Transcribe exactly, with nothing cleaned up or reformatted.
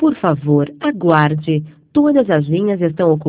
Por favor, aguarde. Todas as linhas estão ocupadas.